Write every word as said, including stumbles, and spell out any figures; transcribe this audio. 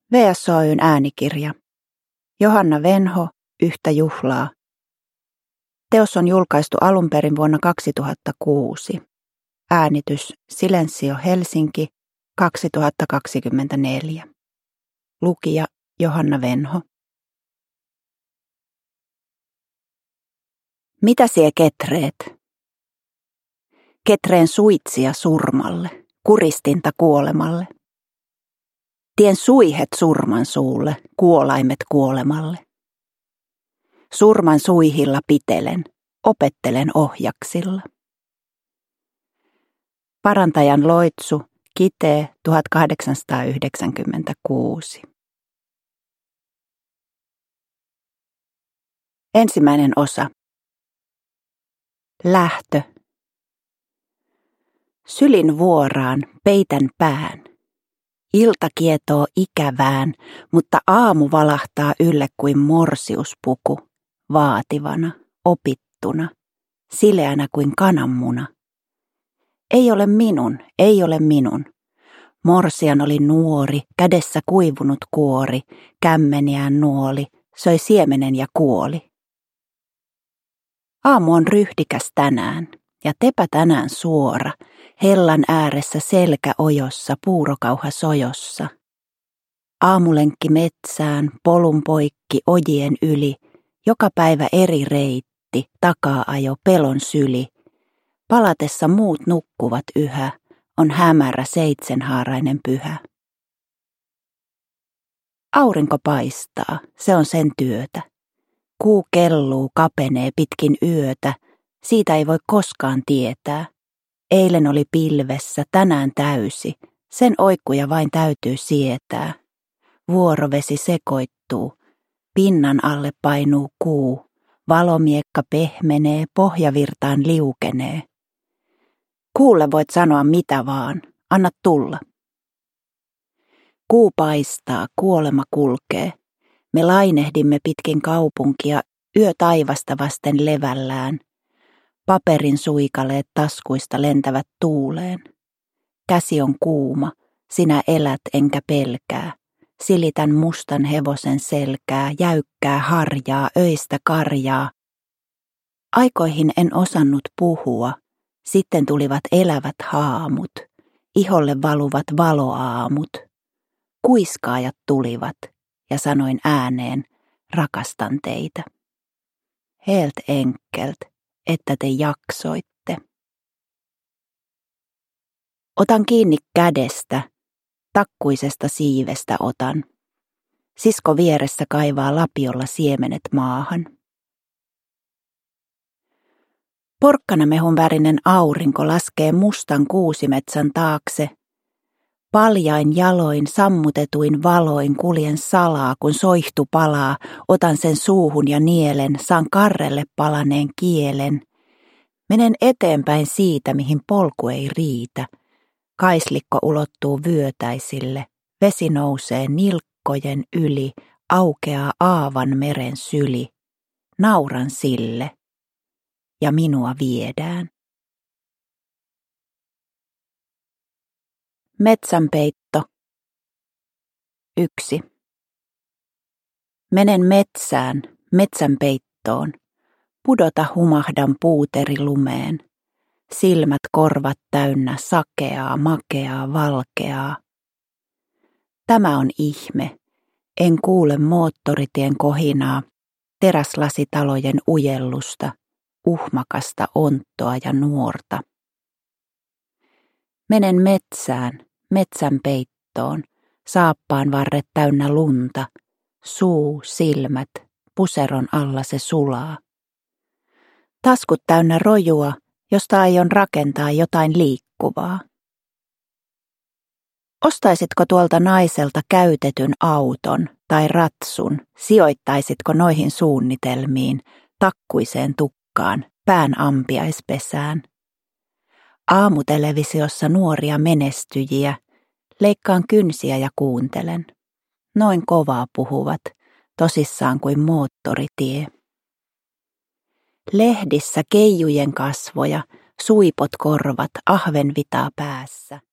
V S O:n äänikirja. Johanna Venho, Yhtä juhlaa. Teos on julkaistu alun perin vuonna kaksituhattakuusi. Äänitys Silensio Helsinki kaksituhattakaksikymmentäneljä. Lukija Johanna Venho. Mitä sie ketreet? Ketreen suitsia surmalle, kuristinta kuolemalle. Tien suihet surman suulle, kuolaimet kuolemalle. Surman suihilla pitelen, opettelen ohjaksilla. Parantajan loitsu, Kitee tuhatkahdeksansataayhdeksänkymmentäkuusi. Ensimmäinen osa. Lähtö. Sylin vuoraan, peitän pään. Ilta kietoo ikävään, mutta aamu valahtaa ylle kuin morsiuspuku, vaativana, opittuna, sileänä kuin kananmuna. Ei ole minun, ei ole minun. Morsian oli nuori, kädessä kuivunut kuori, kämmeniään nuoli, söi siemenen ja kuoli. Aamu on ryhdikäs tänään, ja tepä tänään suora, hellan ääressä selkä ojossa, puurokauha sojossa. Aamulenkki metsään, polun poikki, ojien yli, joka päivä eri reitti, takaa ajo, pelon syli. Palatessa muut nukkuvat yhä, on hämärä seitsenhaarainen pyhä. Aurinko paistaa, se on sen työtä. Kuu kelluu, kapenee pitkin yötä, siitä ei voi koskaan tietää. Eilen oli pilvessä, tänään täysi, sen oikkuja vain täytyy sietää. Vuorovesi sekoittuu, pinnan alle painuu kuu, valomiekka pehmenee, pohjavirtaan liukenee. Kuulle voit sanoa mitä vaan, anna tulla. Kuu paistaa, kuolema kulkee. Me lainehdimme pitkin kaupunkia, yö taivasta vasten levällään. Paperin suikaleet taskuista lentävät tuuleen. Käsi on kuuma, sinä elät enkä pelkää. Silitän mustan hevosen selkää, jäykkää harjaa, öistä karjaa. Aikoihin en osannut puhua, sitten tulivat elävät haamut, iholle valuvat valoaamut. Kuiskaajat tulivat, ja sanoin ääneen, rakastan teitä. Helt enkelt, että te jaksoitte. Otan kiinni kädestä, takkuisesta siivestä otan. Sisko vieressä kaivaa lapiolla siemenet maahan. Porkkanamehun värinen aurinko laskee mustan kuusimetsän taakse. Paljain jaloin, sammutetuin valoin kuljen salaa, kun soihtu palaa, otan sen suuhun ja nielen, saan karrelle palaneen kielen. Menen eteenpäin siitä, mihin polku ei riitä. Kaislikko ulottuu vyötäisille, vesi nousee nilkkojen yli, aukeaa aavan meren syli. Nauran sille, ja minua viedään. Metsänpeitto. Yksi. Menen metsään, metsänpeittoon. Pudota humahdan puuterilumeen. Silmät korvat täynnä sakeaa, makeaa, valkeaa. Tämä on ihme. En kuule moottoritien kohinaa, teräslasitalojen ujellusta, uhmakasta onttoa ja nuorta. Menen metsään, metsän peittoon, saappaan varret täynnä lunta, suu, silmät, puseron alla se sulaa. Taskut täynnä rojua, josta aion rakentaa jotain liikkuvaa. Ostaisitko tuolta naiselta käytetyn auton tai ratsun, sijoittaisitko noihin suunnitelmiin, takkuiseen tukkaan, pään ampiaispesään? Aamutelevisiossa nuoria menestyjiä, leikkaan kynsiä ja kuuntelen. Noin kovaa puhuvat, tosissaan kuin moottoritie. Lehdissä keijujen kasvoja, suipot korvat, ahvenvitaa päässä.